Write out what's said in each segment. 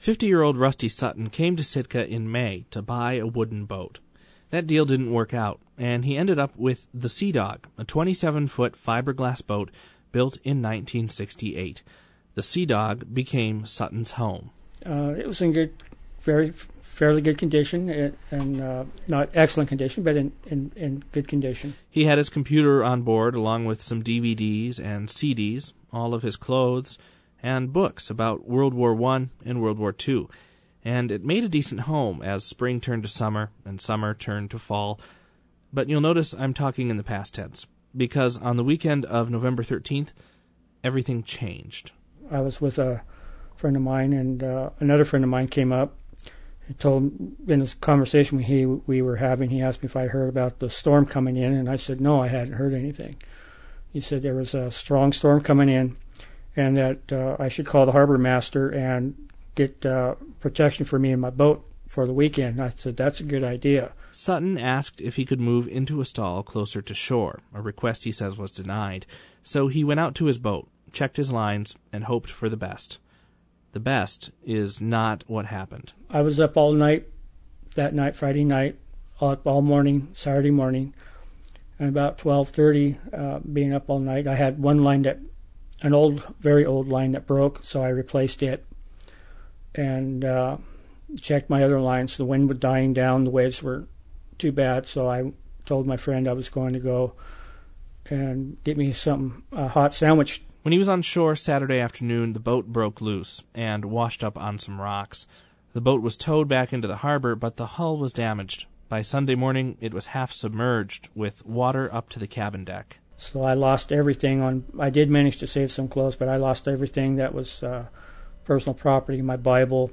50-year-old Rusty Sutton came to Sitka in May to buy a wooden boat. That deal didn't work out, and he ended up with the Sea Dog, a 27-foot fiberglass boat built in 1968. The Sea Dog became Sutton's home. It was in fairly good condition, and not excellent condition, but in good condition. He had his computer on board, along with some DVDs and CDs, all of his clothes, and books about World War I and World War II. And it made a decent home as spring turned to summer and summer turned to fall. But you'll notice I'm talking in the past tense, because on the weekend of November 13th, everything changed. I was with a friend of mine, and another friend of mine came up. He told, in this conversation we were having, he asked me if I heard about the storm coming in, and I said no, I hadn't heard anything. He said there was a strong storm coming in, and that I should call the harbor master and get protection for me and my boat for the weekend. I said, that's a good idea. Sutton asked if he could move into a stall closer to shore, a request he says was denied. So he went out to his boat, checked his lines, and hoped for the best. The best is not what happened. I was up all night that night, Friday night, up all morning, Saturday morning, and about 12:30, being up all night, I had one line very old line that broke, so I replaced it and checked my other lines. The wind was dying down, the waves were too bad, so I told my friend I was going to go and get me some hot sandwich. When he was on shore Saturday afternoon, the boat broke loose and washed up on some rocks. The boat was towed back into the harbor, but the hull was damaged. By Sunday morning, it was half submerged, with water up to the cabin deck. So I lost everything. I did manage to save some clothes, but I lost everything that was personal property, my Bible,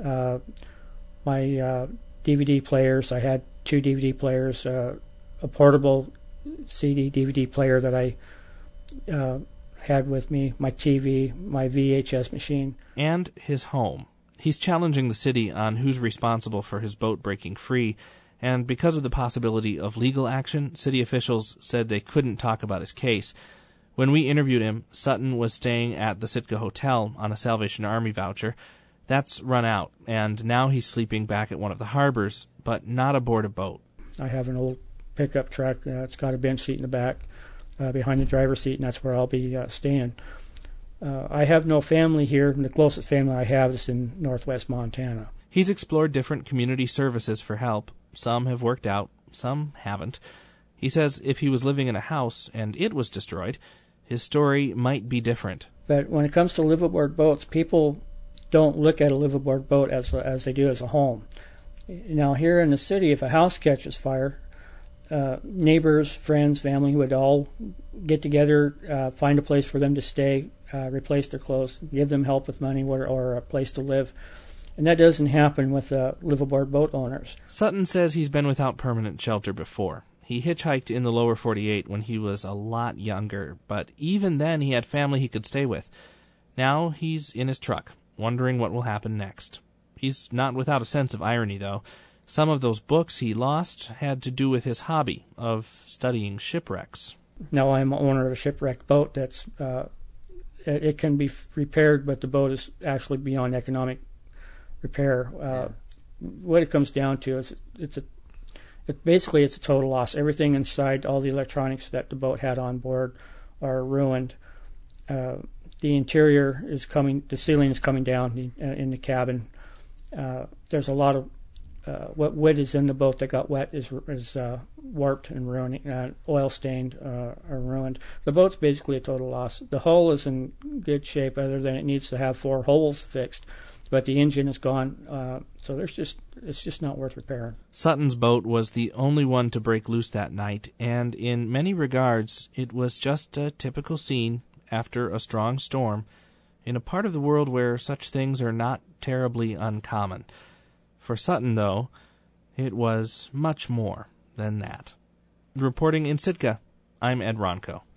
my DVD players. I had 2 DVD players, a portable CD-DVD player that I had with me, my TV, my VHS machine. And his home. He's challenging the city on who's responsible for his boat breaking free, and because of the possibility of legal action, city officials said they couldn't talk about his case. When we interviewed him, Sutton was staying at the Sitka Hotel on a Salvation Army voucher. That's run out, and now he's sleeping back at one of the harbors, but not aboard a boat. I have an old pickup truck. It's got a bench seat in the back behind the driver's seat, and that's where I'll be staying. I have no family here, and the closest family I have is in northwest Montana. He's explored different community services for help. Some have worked out, some haven't. He says if he was living in a house and it was destroyed, his story might be different. But when it comes to liveaboard boats, people don't look at a liveaboard boat as they do as a home. Now, here in the city, if a house catches fire, neighbors, friends, family would all get together, find a place for them to stay, replace their clothes, give them help with money or a place to live. And that doesn't happen with liveaboard boat owners. Sutton says he's been without permanent shelter before. He hitchhiked in the lower 48 when he was a lot younger, but even then he had family he could stay with. Now he's in his truck, wondering what will happen next. He's not without a sense of irony, though. Some of those books he lost had to do with his hobby of studying shipwrecks. Now I'm owner of a shipwrecked boat that's it can be repaired, but the boat is actually beyond economic repair. What it comes down to is it's a total loss. Everything inside, all the electronics that the boat had on board, are ruined. The interior is the ceiling is coming down in the cabin. There's a lot of what wood is in the boat that got wet is warped and ruining, oil stained or ruined. The boat's basically a total loss. The hull is in good shape, other than it needs to have 4 holes fixed. But the engine is gone, so it's just not worth repairing. Sutton's boat was the only one to break loose that night, and in many regards, it was just a typical scene after a strong storm in a part of the world where such things are not terribly uncommon. For Sutton, though, it was much more than that. Reporting in Sitka, I'm Ed Ronco.